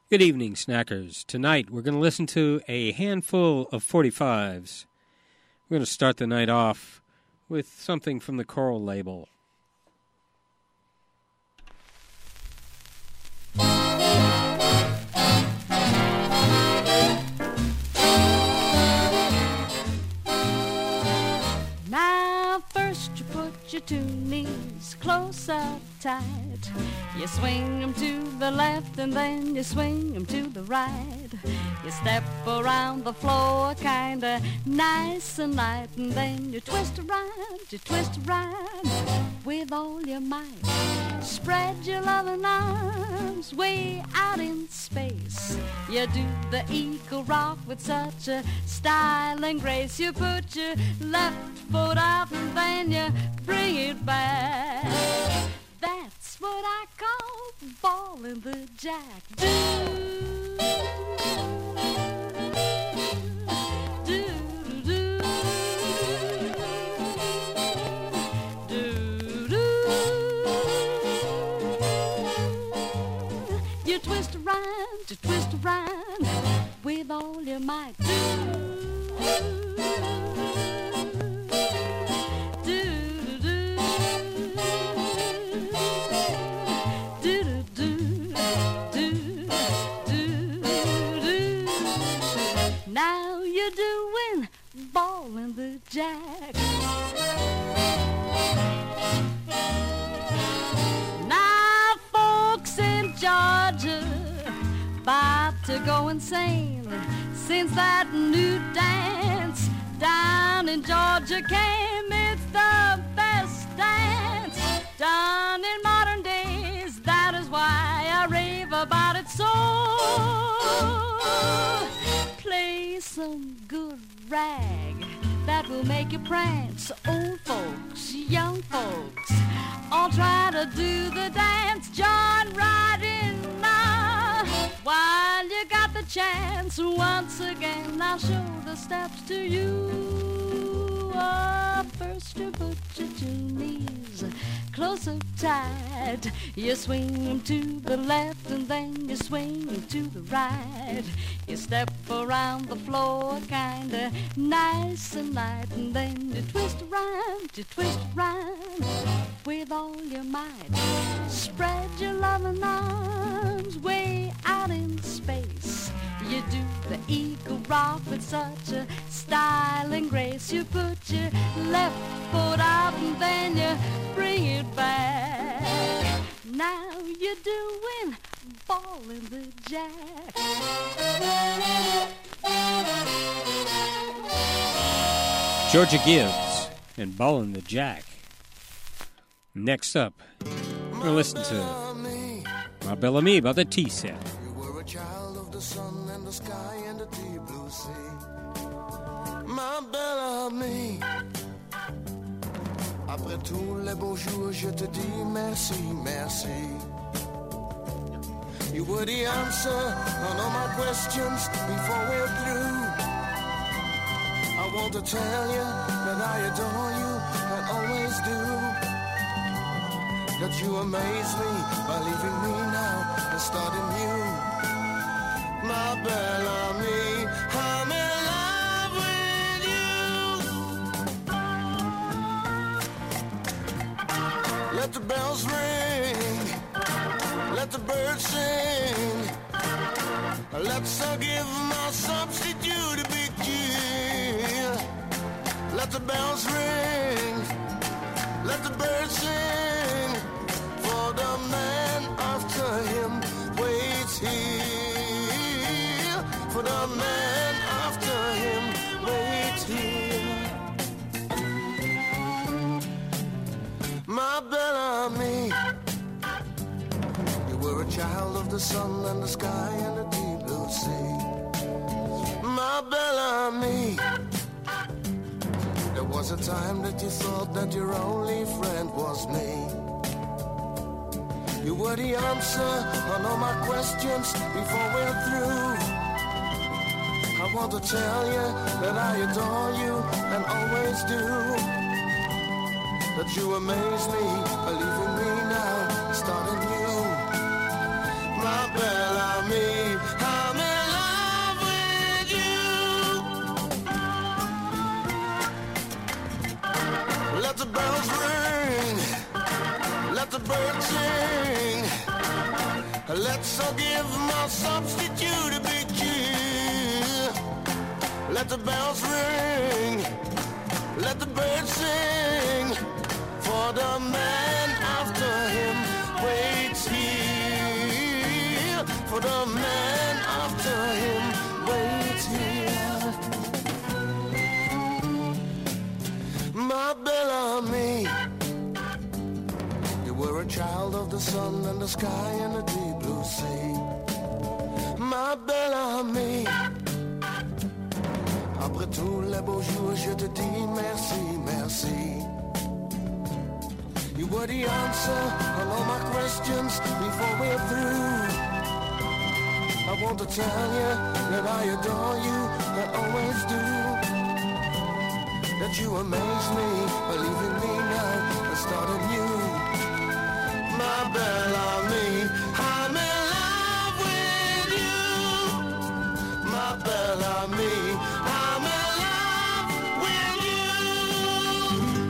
Good evening, snackers. Tonight we're going to listen to a handful of 45s. We're going to start the night off with something from the Coral label. Now first you put your two knees close up tight. You swing them to the left and then you swing them to the right. You step around the floor kinda nice and light, and then you twist around with all your might. Spread your loving arms way out in space. You do the eagle rock with such a style and grace. You put your left foot out and then you bring it back. That's what I call ballin' the jack. You twist around with all your might. Now you're doing ballin' the jack. Now folks in Georgia about to go insane since that new dance down in Georgia came. It's the best dance done in modern days. That is why I rave about it so. Play some good rag that will make you prance. Old folks, young folks, all try to do the dance. Join right in now while you got the chance. Once again, I'll show the steps to you. Oh, first you put your two knees close up tight. You swing them to the left and then you swing them to the right. You step around the floor kinda nice and light, and then you twist around with all your might. Spread your loving arms way out in space. You do the eagle rock with such a style and grace. You put your left foot out and then you bring it back. Now you're doing ballin' the jack. Georgia Gibbs and Ballin' the Jack. Next up, we're going to listen to My Belle Amie by the T-Set. You were a child of the sun and the sky and the deep blue sea. Ma belle amie, après tous les beaux jours, je te dis merci, merci. You were the answer on all my questions before we're through. I want to tell you that I adore you and always do. That you amaze me by leaving me now and starting new. My belle amie, I'm in love with you. Let the bells ring, let the birds sing. Let's give my substitute a big cheer. Let the bells ring, let the birds sing. For the man after him waits here. For the man after him waits here. My belle amie, you were a child of the sun and the sky and the deep blue sea. My belle amie, there was a time that you thought that your only friend was me. You were the answer on all my questions before we're through. I want to tell you that I adore you and always do. That you amaze me by leaving me now, starting new. My belle amie, bells ring, let the birds sing. Let's all give my substitute a big cheer. Let the bells ring, let the birds sing. For the man after him waits here. For the man after him waits here. My Bellamy, you were a child of the sun and the sky and the deep blue sea. Ma Bellamy, après tous les beaux jours, je te dis merci, merci. You were the answer on all my questions before we're through. I want to tell you that I adore you, I always do. That you amaze me, believe in me now, and start anew. My Bellamy, I'm in love with you. My Bellamy, I'm in love with you.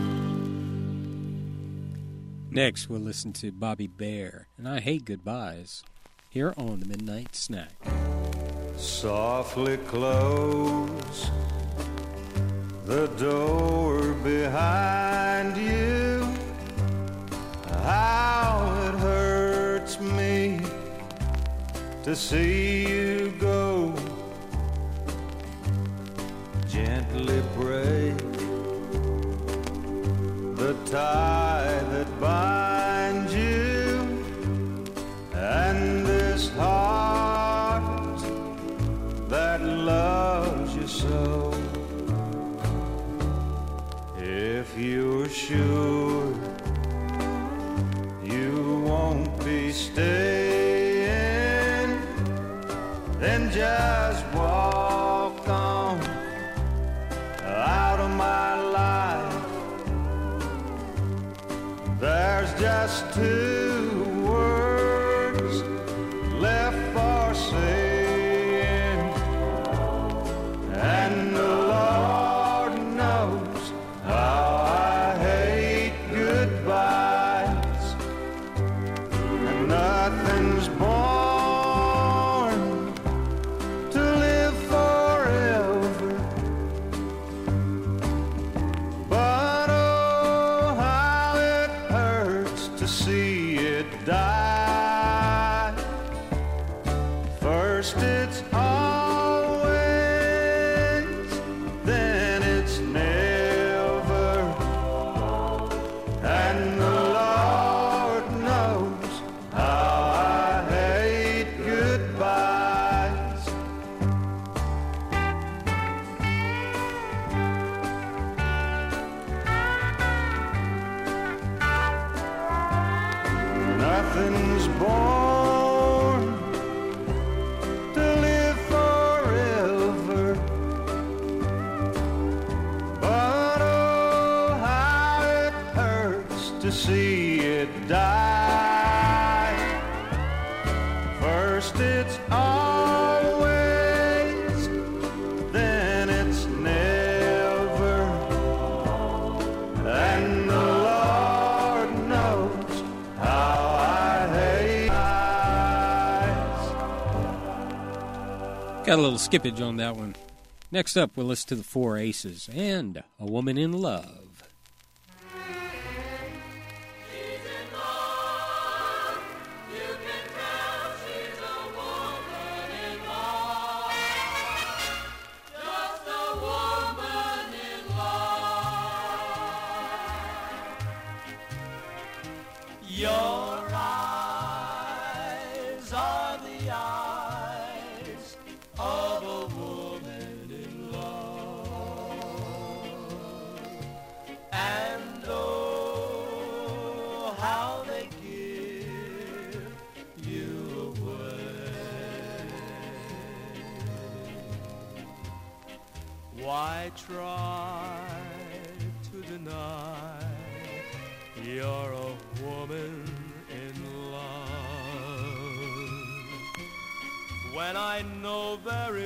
Next, we'll listen to Bobby Bare, and I Hate Goodbyes, here on the Midnight Snack. Softly close the door behind you. How it hurts me to see you go. Gently break the tie that binds you, and this heart that loves you so. If you're sure you won't be staying, then just walk on out of my life. There's just two words left for saying, and the Lord knows how I hate goodbyes. And nothing's born to live forever, but oh, how it hurts to see it die. First it's always, then it's never, and the Lord knows how I hate goodbyes. Nothing's born to live forever, but oh, how it hurts to see it die. First it's always, then it's never, and the Lord knows how I hate eyes. Got a little skippage on that one. Next up, we'll listen to the Four Aces and A Woman in Love. Your eyes are the eyes of a woman in love, and oh, how they give you away. Why try to deny you're a woman in love, when I know very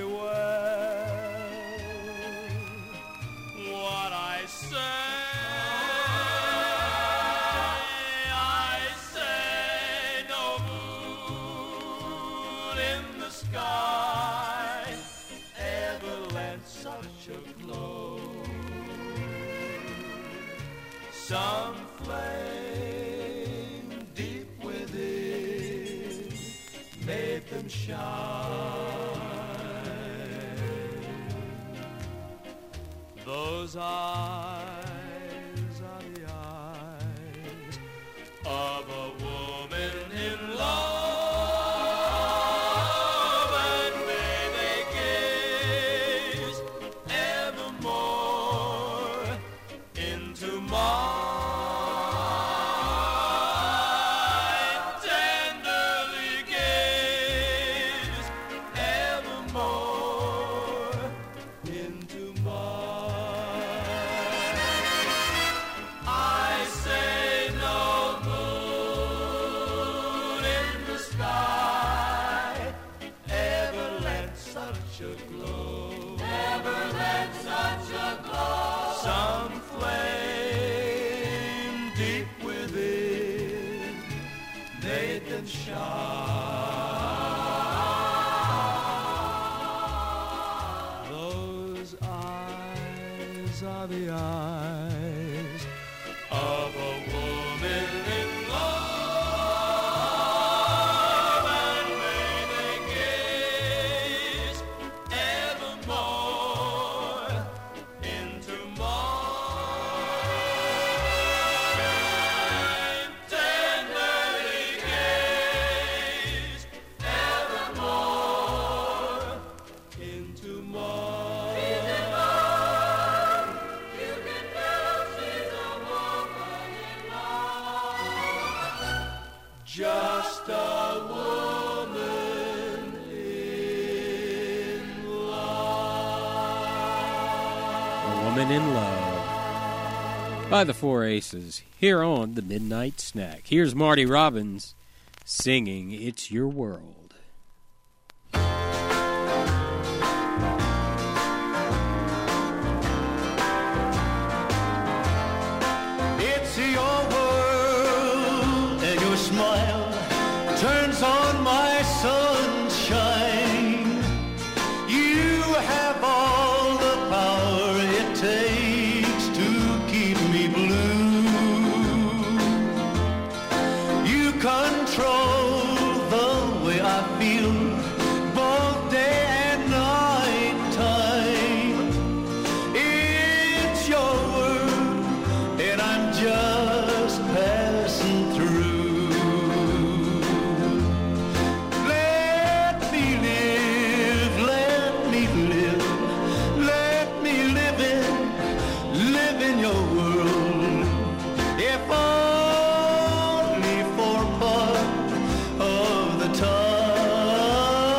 well what I say? sky ever lent such a glow. Some flame deep within made them shine. Those eyes are the eyes of a woman in love, and may they gaze evermore into mine, tenderly gaze evermore into mine. I say no moon in the sky ever lent such a glow, ever lent such a glow. Some flame deep within made them shine. Those eyes are the eyes of a woman in love, and may they gaze evermore into mine, tenderly gaze evermore into mine. You can tell she's a woman in love, just a woman in love. A Woman in Love by the Four Aces here on the Midnight Snack. Here's Marty Robbins singing It's Your World. It's your world, and your smile turns on my sunshine. You have all the power it takes to keep me blue. You control the way I feel both day and night time. It's your world, and I'm just passing through. Let me live, let me live, let me live in your world. If only for part of the time.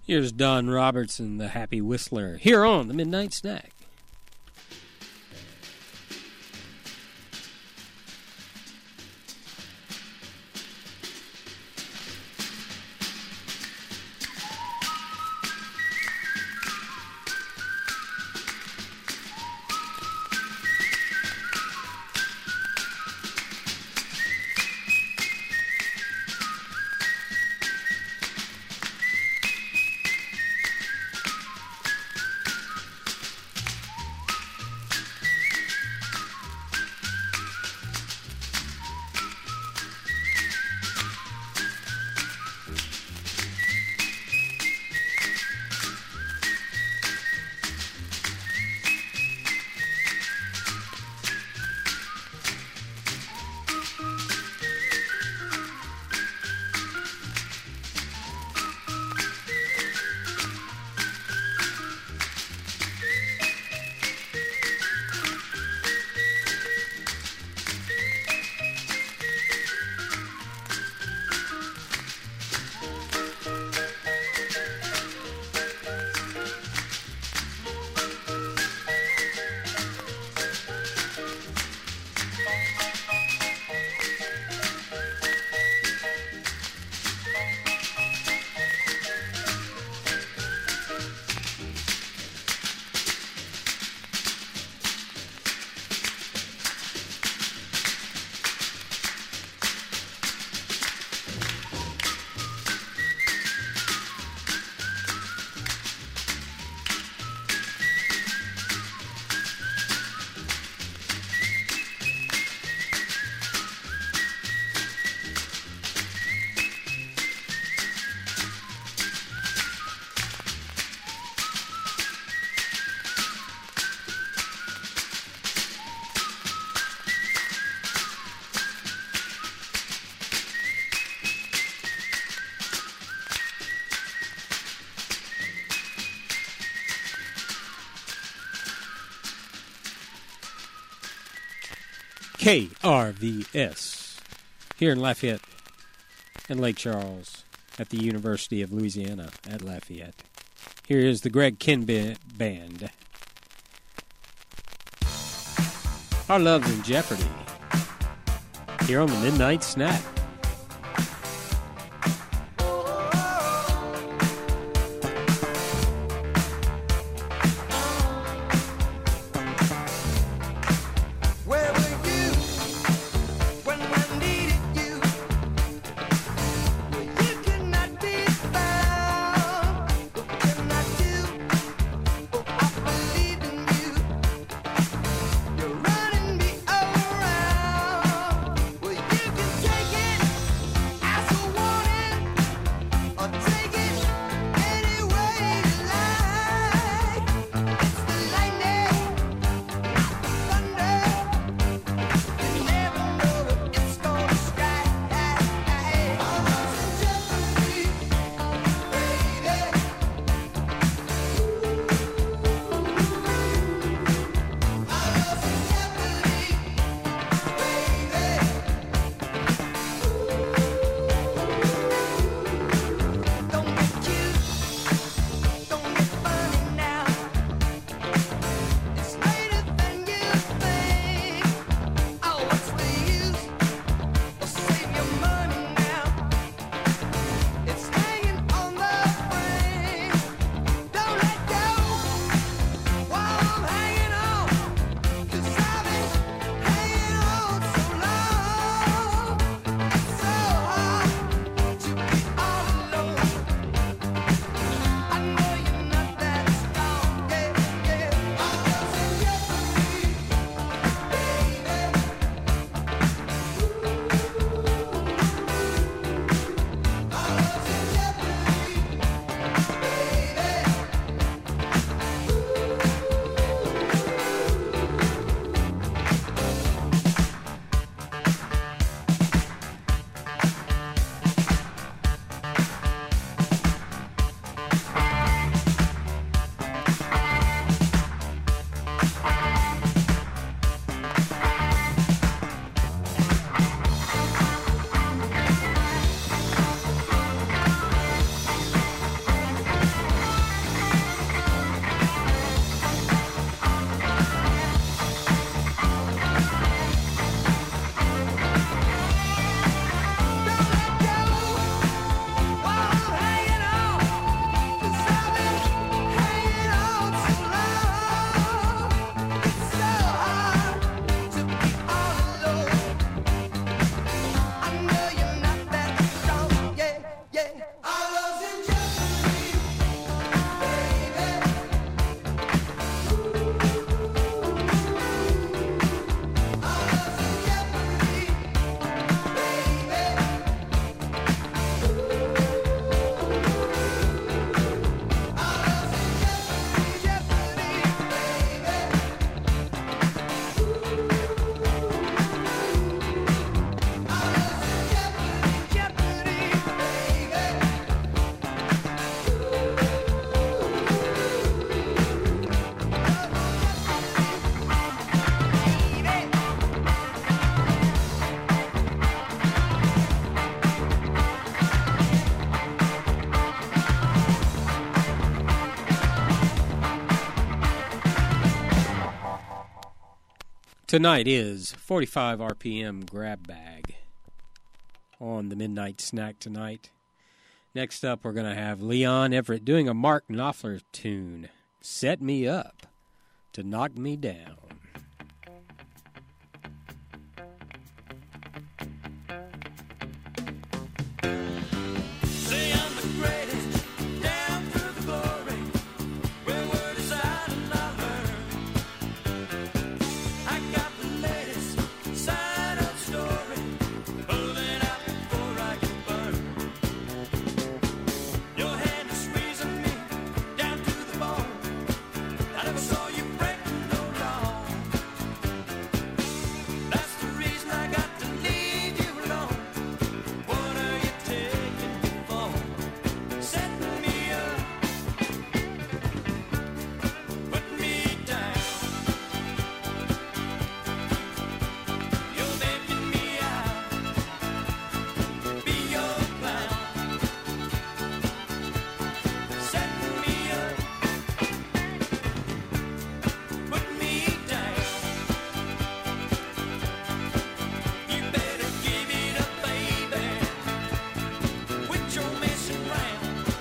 Here's Don Robertson, the Happy Whistler, here on the Midnight Snack. KRVS, here in Lafayette and Lake Charles at the University of Louisiana at Lafayette. Here is the Greg Kihn Band. Our Love's in Jeopardy, here on the Midnight Snack. You're running me around. Well, you can take it. Tonight is 45 RPM Grab Bag on the Midnight Snack tonight. Next up, we're going to have Leon Everett doing a Mark Knopfler tune, Set Me Up to Knock Me Down. Say I'm the greatest, down through the glory, where word is out and I learn. I got the latest side of the story, pulling out before I get burned. Your hand is squeezing me down to the bone. I never saw you break no law. That's the reason I got to leave you alone. What are you taking me for? Setting me up, put me down. You're making me out, be your clown. Setting me up, put me down. You better give it up, baby. Quit your messing around.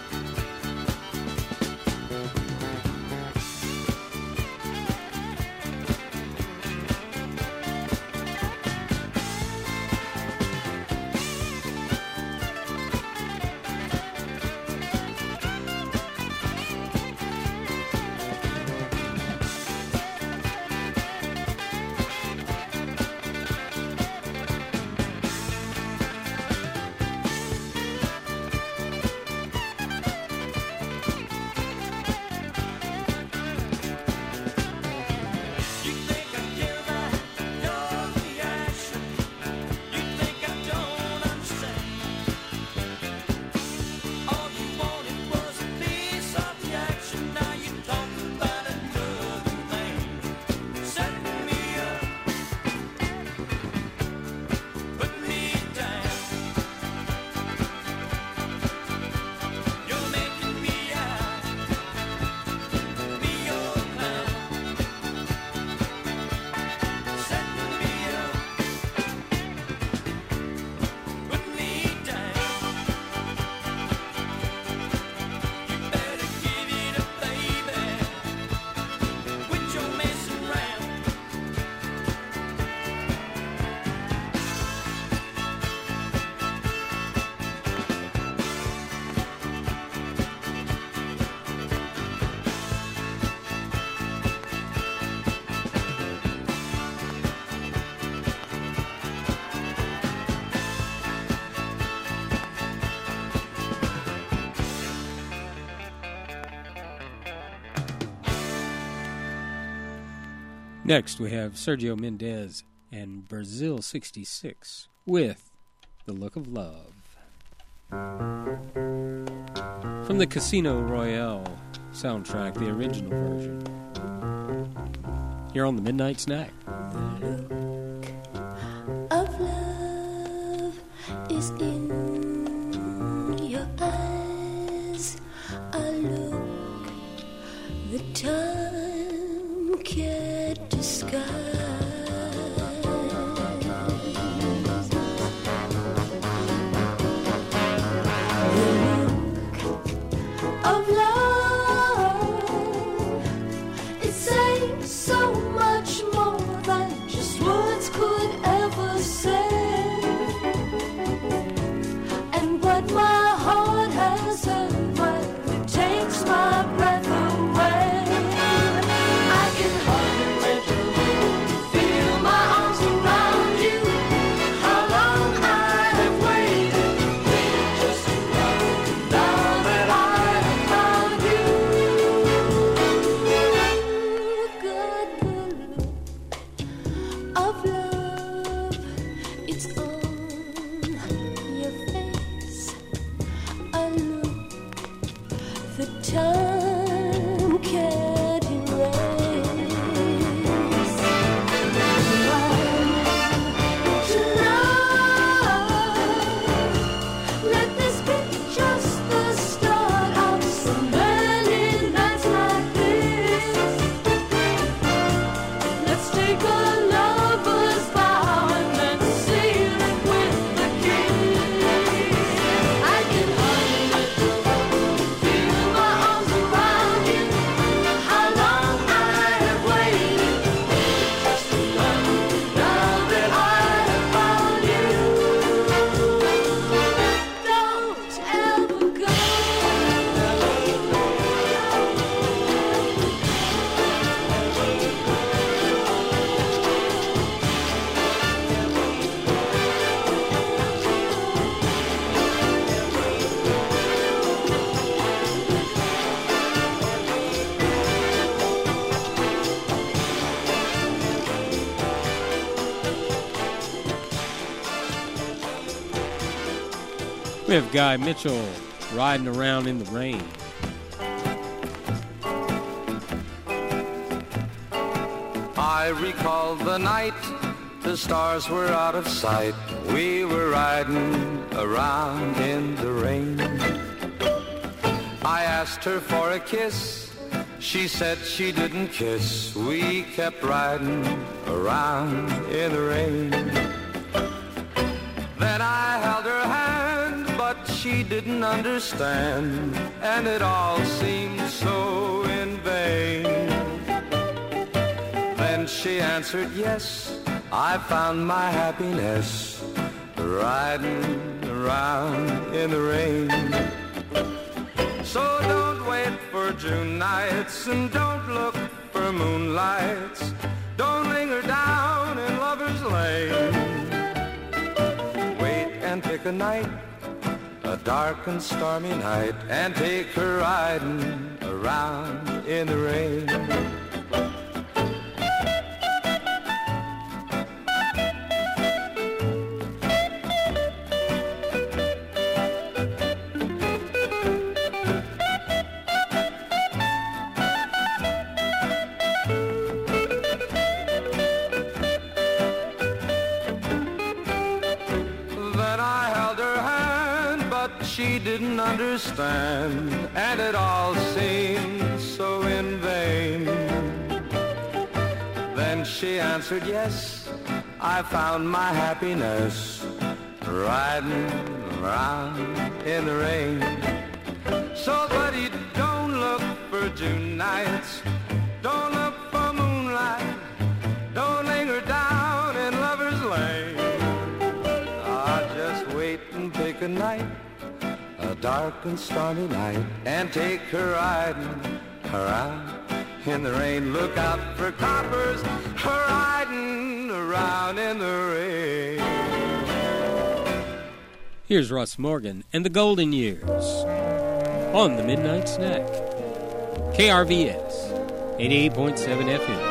You think I care about your reaction? You think I don't understand? All you wanted was a piece of the action. Now you talk about another man. Setting me up, put me down. You're making me out, be your clown. Setting me up, put me down. You better give it up, baby. Quit your messing around. Next, we have Sergio Mendes and Brazil 66 with The Look of Love. From the Casino Royale soundtrack, the original version. Here on the Midnight Snack. Of love is in your eyes. A look the time can't disguise. The look of love, it says so much more than just words could ever say. And what my heart has heard, well, it takes my breath away. I can hardly wait to feel my arms around you. How long I have waited, just to love you. Now that I have found you, got the look of love. It's on your face. A look the time can't erase. Tonight, let this be just the start of so many nights like this. Let's take a love We have Guy Mitchell, Riding Around in the Rain. I recall the night the stars were out of sight. We were riding around in the rain. I asked her for a kiss. She said she didn't kiss. We kept riding around in the rain. Then I held her hand, but she didn't understand, and it all seemed so in vain. Then she answered yes, I found my happiness riding around in the rain. So don't wait for June nights and don't look for moonlights. Don't linger down in Lover's Lane. Wait and pick a night, a dark and stormy night, and take her riding around in the rain. She didn't understand, and it all seemed so in vain. Then she answered yes, I found my happiness riding around in the rain. So buddy, don't look for June nights, don't look for moonlight, don't linger down in Lover's Lane. Just wait and pick a night, a dark and stormy night, and take her riding around in the rain. Look out for coppers riding around in the rain. Here's Russ Morgan and the Golden Years on the Midnight Snack. KRVS 88.7 FM.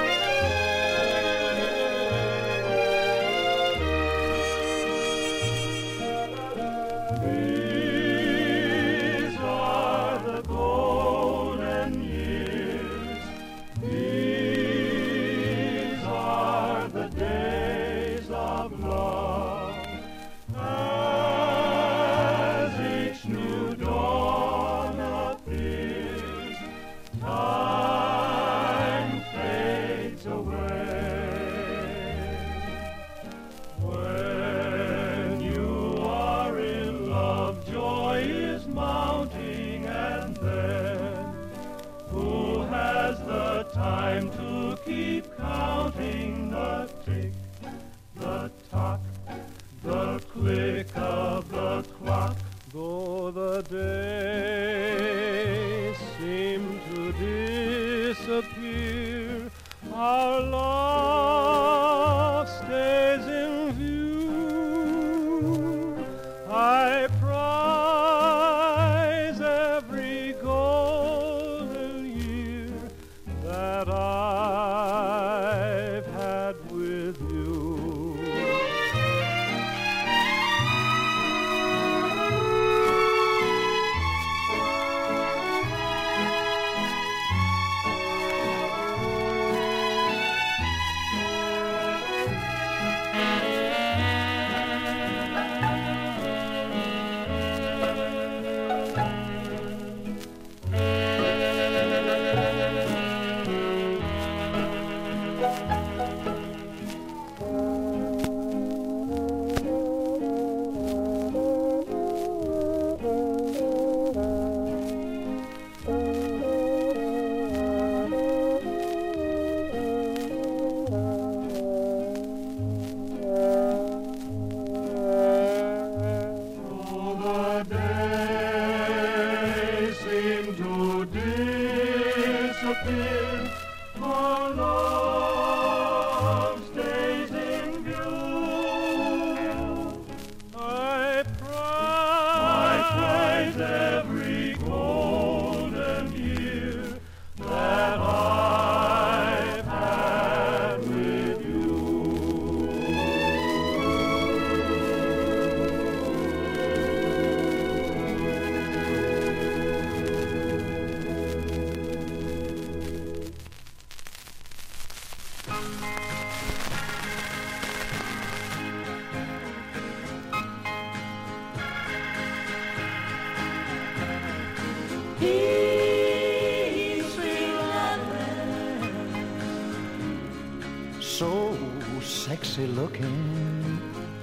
so sexy looking.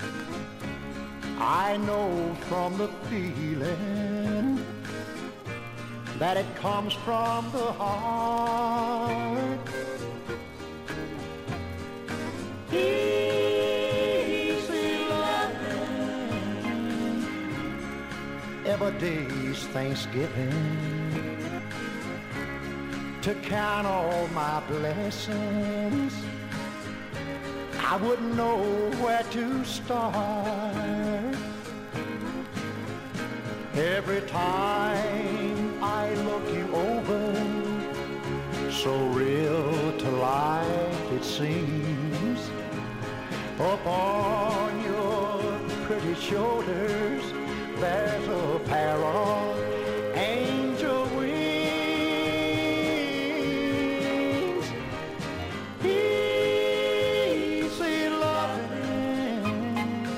I know from the feeling that it comes from the heart. Easy loving, every day's Thanksgiving, to count all my blessings. I wouldn't know where to start. Every time I look you over, so real to life it seems. Upon your pretty shoulders, there's a pair of angel wings. Easy loving,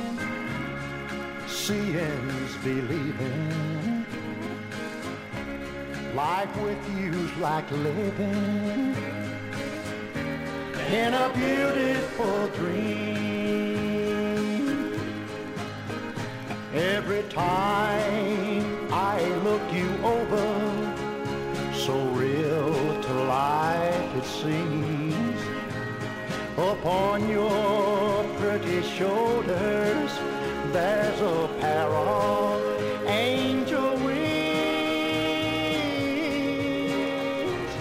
seeing's believing. Life with you's like living in a beautiful dream. Every time I look you over, so real to life it seems. Upon your pretty shoulders, there's a pair of angel wings.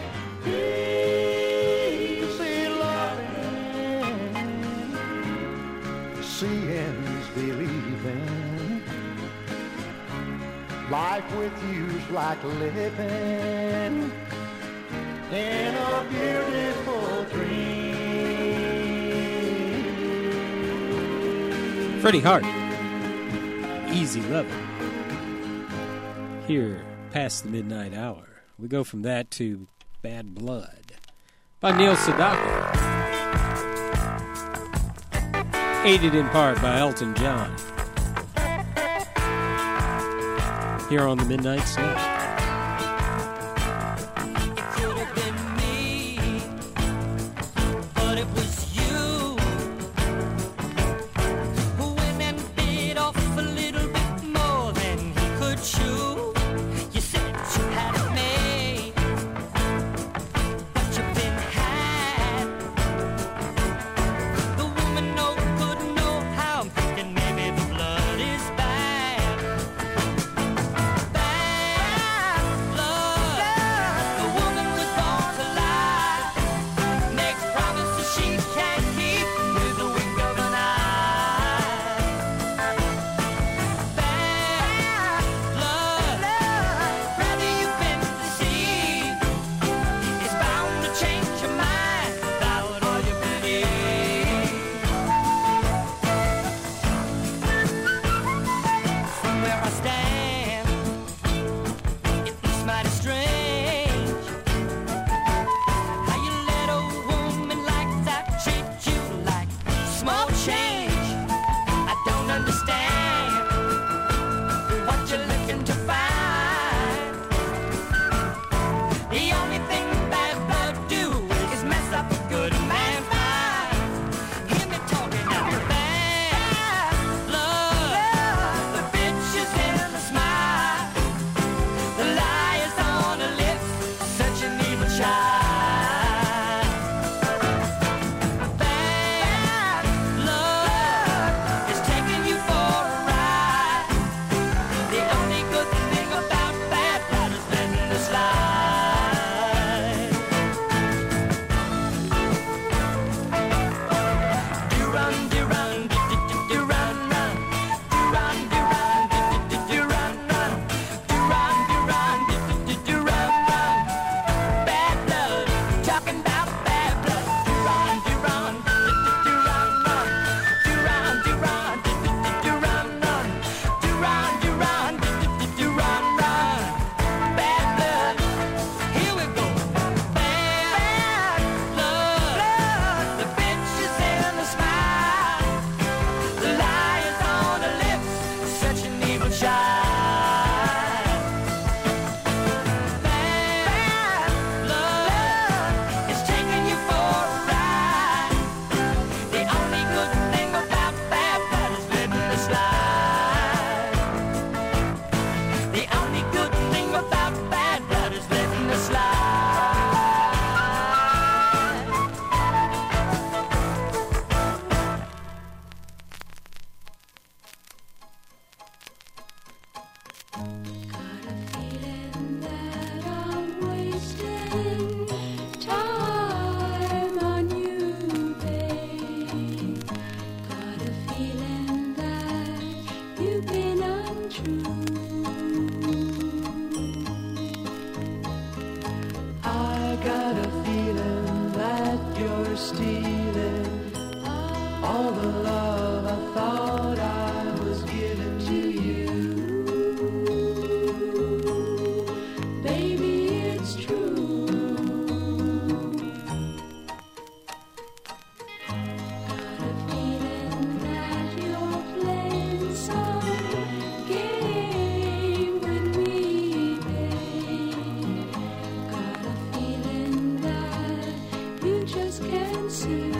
Easy loving, seeing's believing. Life with you's like living in a beautiful dream. Freddie Hart, Easy Lovin'. Here, past the midnight hour, we go from that to Bad Blood by Neil Sedaka, aided in part by Elton John. Here on the Midnight Snack. It could have been me, but it was you who went and bit off a little bit more than he could chew. You said you had it made, but you've been had. The woman no good know how I'm thinking maybe the blood is bad. Bad stealing all the love I thought I was giving to you. Baby, it's true. Got a feeling that you're playing some game with me, babe. Got a feeling that you just can't see.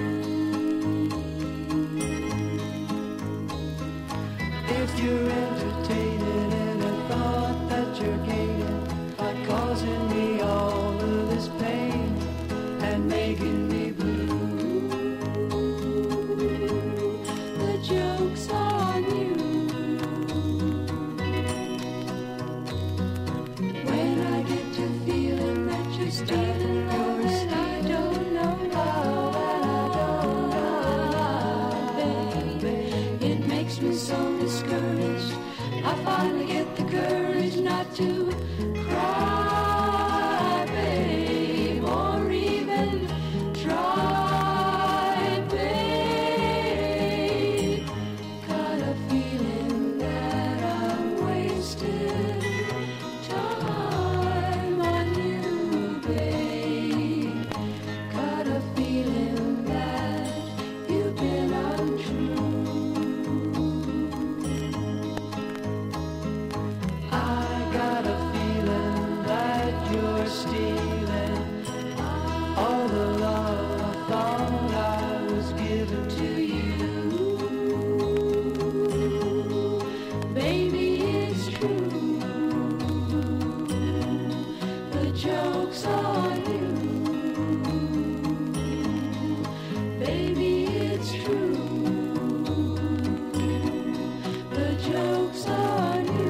If you're entertaining in a thought that you're gaining by causing me all of this pain and making me blue, the joke's on you. When I get to feeling that you're stealing love and I don't know love and I don't know, baby, it makes me so discouraged. I finally get the courage not to cry, babe, or even try, babe. Got a feeling that I'm wasting time on you, babe. Got a feeling that you've been untrue. I got a feeling that you're stealing all the love I thought I was giving to you. Baby, it's true. The joke's on you. Baby, it's true. The joke's on you.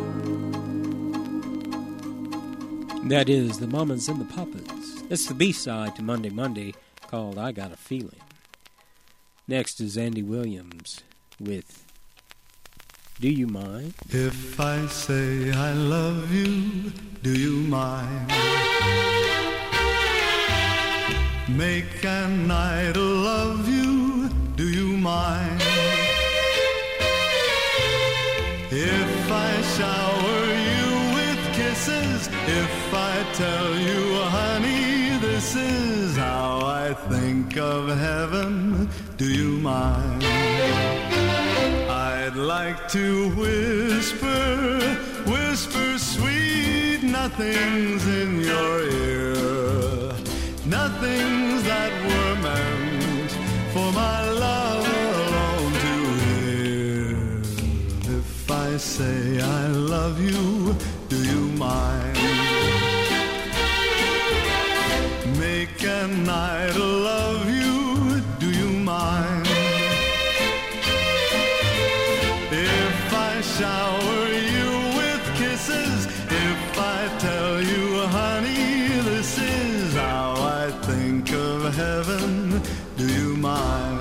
That is the Mamas and the Papas. It's the B-side to Monday Monday called I Got a Feeling. Next is Andy Williams with Do You Mind? If I say I love you, do you mind? Make a night love you, do you mind? If I shower you with kisses, if I tell you, honey, this is how I think of heaven, do you mind? I'd like to whisper, whisper sweet nothings in your ear, nothings that were meant for my love alone to hear. If I say I love you, do you mind? Make a night love you, do you mind? If I shower you with kisses, if I tell you, honey, this is how I think of heaven, do you mind?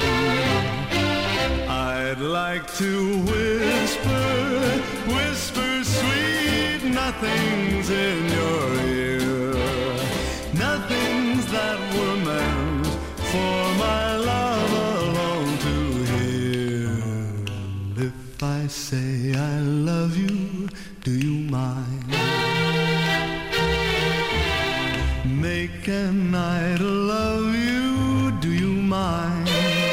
I'd like to whisper, whisper sweet nothings in your ear, nothings that were meant for my love alone to hear. If I say I love you, do you mind? Make a night love you, do you mind?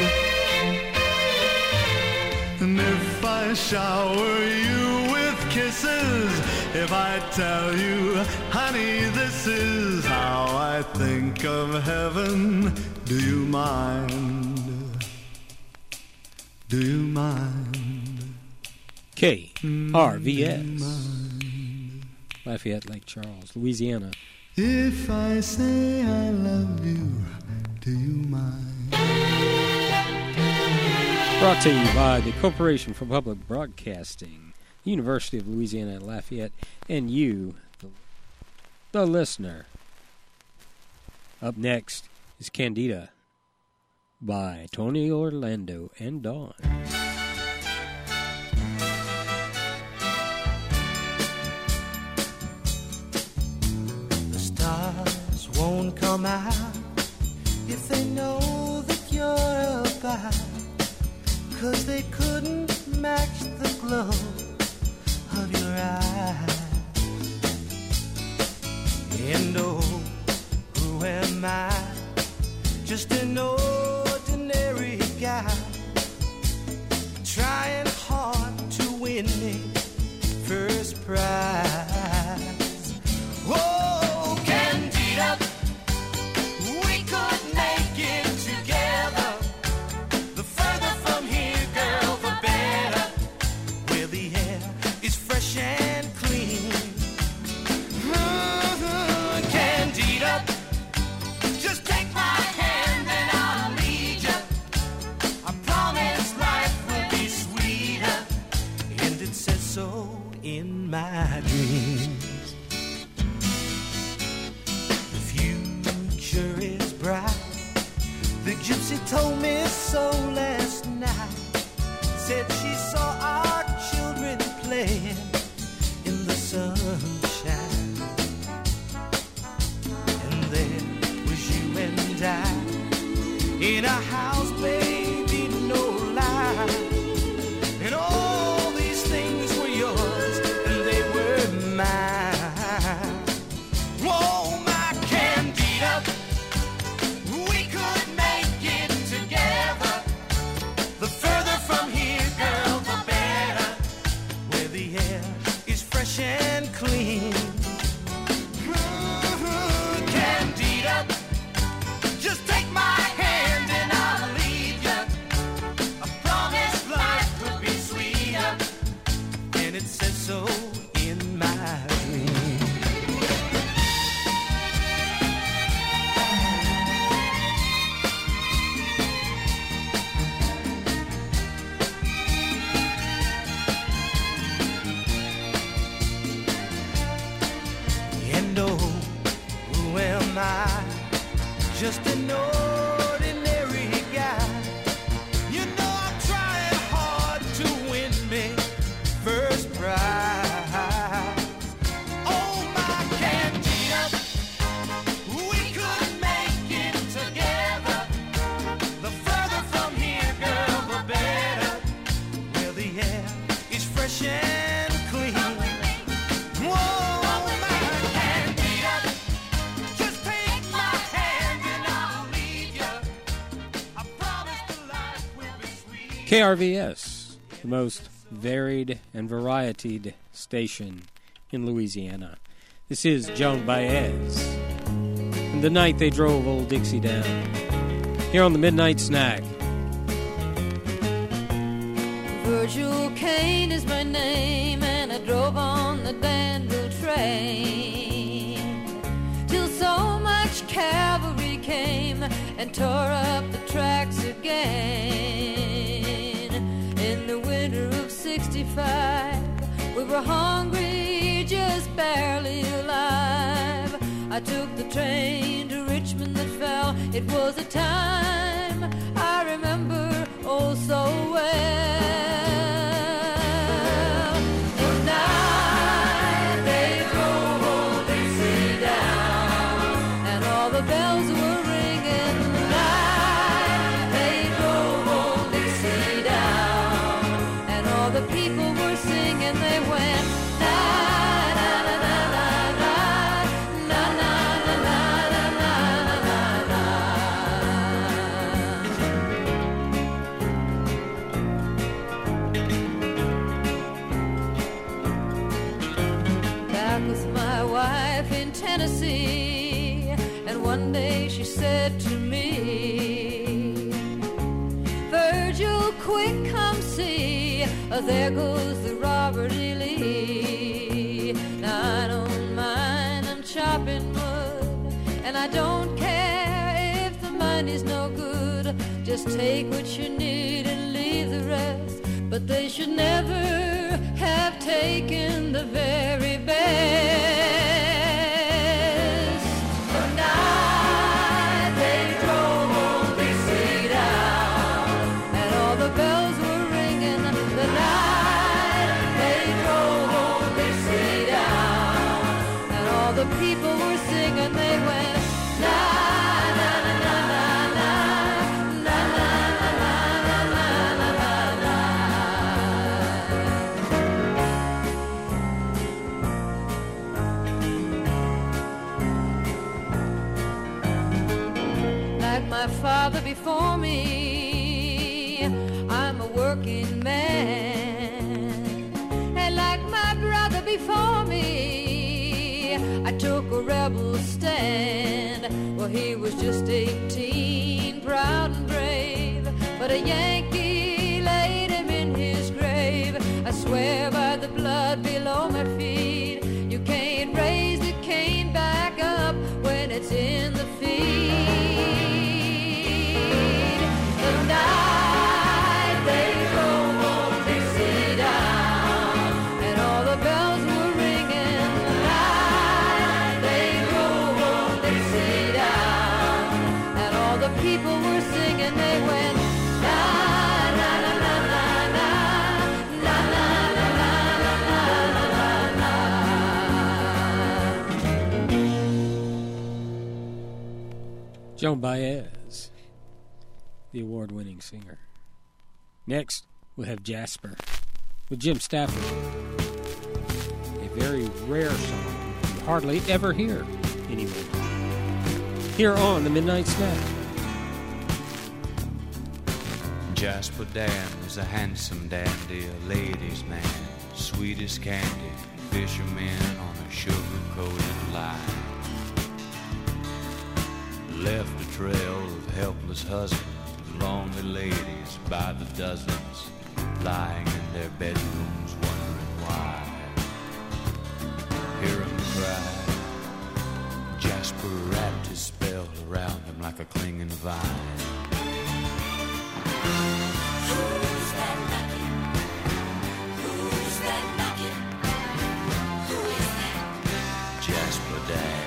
And if I shower you with kisses, if I tell you, honey, this is how I think of heaven, do you mind? Do you mind? KRVS, Lafayette, Lake Charles, Louisiana. If I say I love you, do you mind? Brought to you by the Corporation for Public Broadcasting, University of Louisiana at Lafayette, and you, the listener. Up next is Candida by Tony Orlando and Dawn. The stars won't come out if they know you're about, 'cause they couldn't match the glow of your eyes. And oh, who am I? Just an ordinary guy, trying hard to win me first prize. Oh, Candida, we could make it together. The further from here, girl, the better. Where the air is fresh and clean. Candida, just take my hand and I'll lead you. I promise life will be sweeter, and it says so in my dreams. The future is bright. The gypsy told me so last night. Said she saw our children playing in the sunshine. And there was you and I in a house, baby, no lie. And all these things were yours and they were mine. Whoa, my Candida, we could make it together. The further from here, girl, the better. Where the air is fresh and clean. Candida, just take my hand and I'll lead you. I promise life will be sweeter, and it says so in my dreams. And oh, who am I? Just an ordinary guy. You know I'm trying hard to win me first prize. Oh, my Candida, we could make it together. The further from here, girl, the better. Where the air is fresh and clean. Whoa, my Candida, just take my hand and I'll lead you. I promise the life will be sweet. KRVS, the most varied and varietied station in Louisiana. This is Joan Baez. And the night they drove Old Dixie down. Here on the Midnight Snack. Virgil Kane is my name, and I drove on the Danville train till so much cavalry came and tore up the tracks again. In the winter of '65, we were hungry, just barely alive. I took the train to Richmond that fell. It was a time I remember oh so well. The night they drove Old Dixie down, and all the bells were ringing. The night they drove Old Dixie down, and all the people were singing. They went na na na na na na na na na na na back with my wife in Tennessee, and one day she said to me, Virgil, quick, come see, there goes the Robert E. Lee. Now I don't mind, I'm chopping wood, and I don't care if the money's no good. Just take what you need and leave the rest. But they should never have taken the very best. The night they drove Old Dixie down, and all the bells were ringing. The night they drove Old Dixie down, and all the people were singing. They went na na na na na na na. my father before me, I'm a working man. And like my brother before me, I took a rebel stand. Well, he was just 18, proud and brave, but a Yankee laid him in his grave. I swear by the blood below my feet, you can't raise the cane back up when it's in the feed. The night they drove old Dixie down, and all the bells were ringing. The night they drove old Dixie down, and all the people were singing. They went na na na na na na na na na na na. Joan Baez, the award-winning singer. Next, we'll have Jasper with Jim Stafford. A very rare song you hardly ever hear anymore. Here on the Midnight Snack. Jasper Dan was a handsome dandy, a ladies' man, sweet as candy, fisherman on a sugar-coated line. Left a trail of helpless husbands, lonely ladies by the dozens, lying in their bedrooms wondering why. Hear 'em cry. Jasper wrapped his spell around him like a clinging vine. Who's that knocking? Who's that knocking? Who is that? Jasper Dan.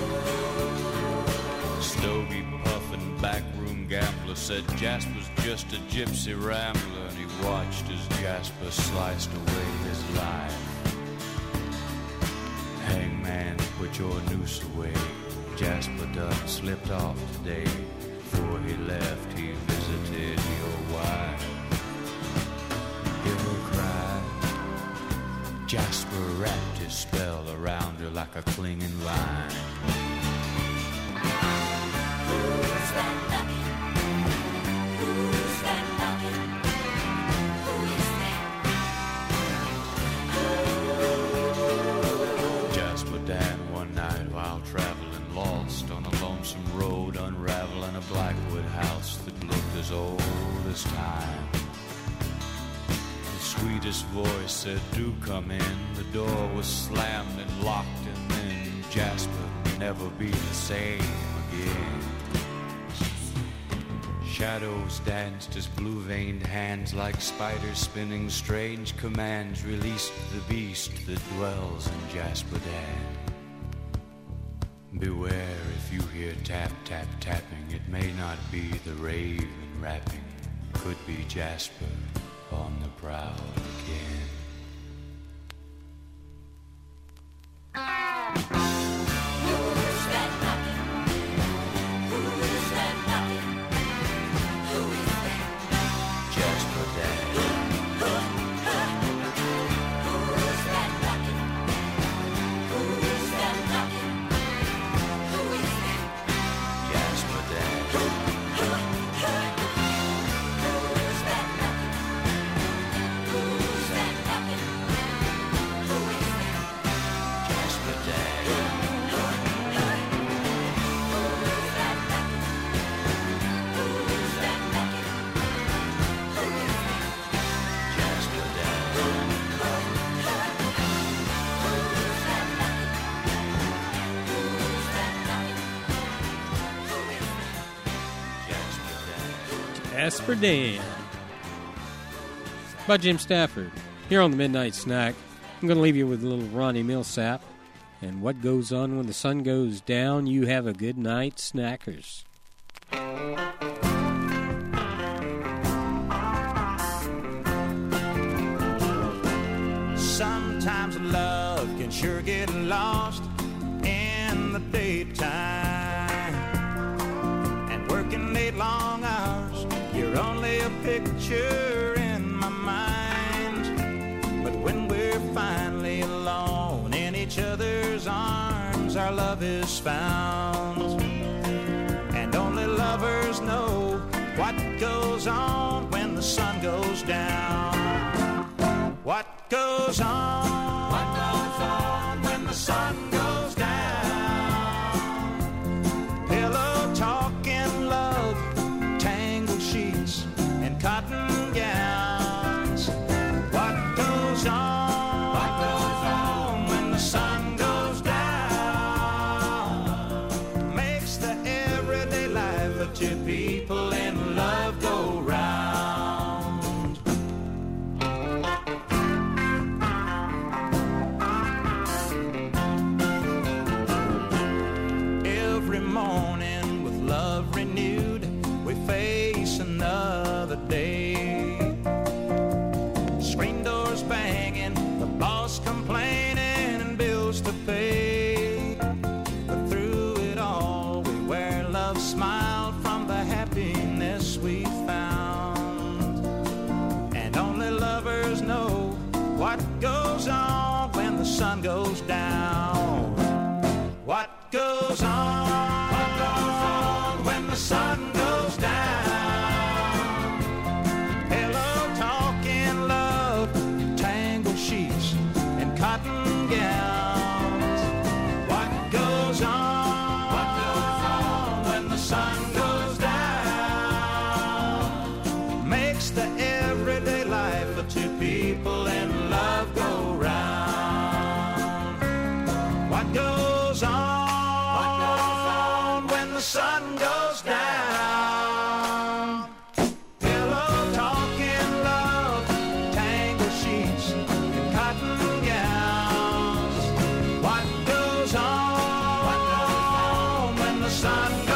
Stogie puffin' backroom gambler said Jasper's just a gypsy rambler, and he watched as Jasper sliced away his life. Hangman, put your noose away. Jasper done slipped off today. Before he left, he visited your wife. Hear her cry. Jasper wrapped his spell around her like a clinging vine. Who's that knocking? Who's that knocking? Who is that? Jasper Dan one night while traveling lost on a lonesome road, unraveling a Blackwood house that looked as old as time. The sweetest voice said, "Do come in." The door was slammed and locked, and then Jasper never be the same again. Shadows danced his blue-veined hands like spiders spinning strange commands, released the beast that dwells in Jasper Dan. Beware if you hear tap, tap, tapping, it may not be the raven rapping, could be Jasper on the prowl again. Who's that knocking? Who's that knocking? Who is that? Jasper Dan. Who's that knocking? Who's that knocking? Who is that? Jasper Dan. Who's that knocking? Who's that knocking? Who is that? Jasper Dan. Jasper Dan. Jasper Dan by Jim Stafford. Here on the Midnight Snack, I'm going to leave you with a little Ronnie Millsap. And what goes on when the sun goes down? You have a good night, snackers. Sometimes love can sure get lost in the daytime, and working late long hours, you're only a picture in my mind. But when we're finally alone in each other's arms, our love is found, and only lovers What goes on when the sun goes down? What goes on? What goes on when the sun goes down? Pillow talking love, tangled sheets and cotton gowns. What goes on? What goes on when the sun goes down? Makes the everyday life of two people in love go round. Every morning with love renewed, we face another day. Screen doors banging, the boss complaining, and bills to pay. But through it all, we wear love's smile from the happiness we found. And only lovers know what goes on when the sun goes down. What goes on? What goes on when the sun goes down? Hello, talking love, tangled sheets and cotton gowns. What goes on? What goes on when the sun goes down? Makes the everyday life of two people in love go round. What goes on? What goes on when the sun goes down? Pillow talking love, tangled sheets and cotton gowns. What goes on? What goes on when the sun goes down?